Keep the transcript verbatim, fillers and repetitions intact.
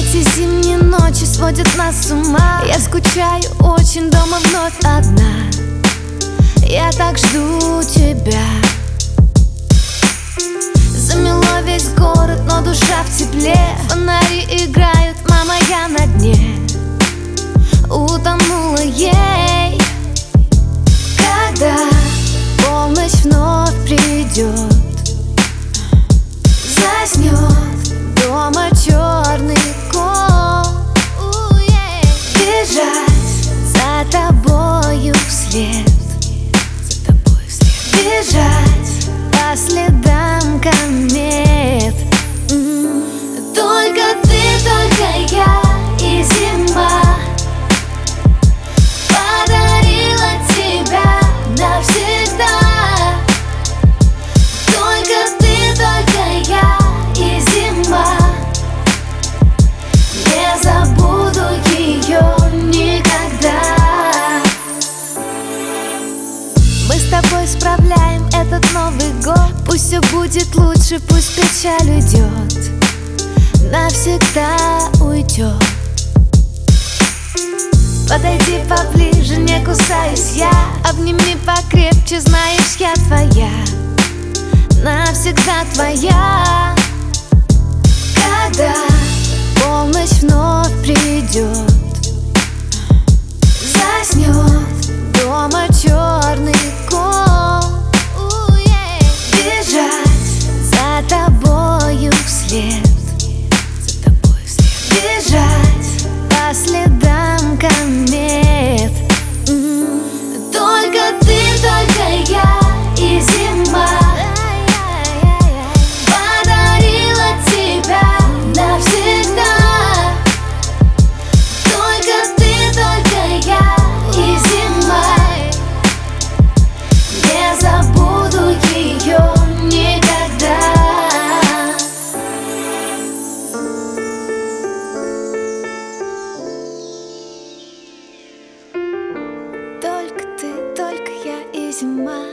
Эти зимние ночи сводят нас с ума. Я скучаю очень, дома вновь одна. Я так жду тебя. Замело весь город, но душа в тепле. Фонари играют, мама, я на дне. Утонула ей. Когда полночь вновь придет, заснет дома черный кот. Бежать за тобою вслед, за тобой вслед. Бежать по следам комет. М-м. Только ты, только я и зима подарила тебя навсегда. Только ты, только я и зима. Не забуду ее никогда. Мы с тобой справляем этот Новый год. Пусть все будет лучше, пусть печаль уйдет, навсегда уйдет. Подойди поближе, не кусаюсь я. Обними покрепче, знаешь, я твоя, навсегда твоя. Когда полночь вновь придет, заснет дома черный кот. Бежать за тобою вслед, за тобой вслед. Бежать по следам комет. М-м. Только ты, только я и зима подарила тебя навсегда. Только ты, только я и зима. Не забуду ее никогда. Только ты, только я и зима.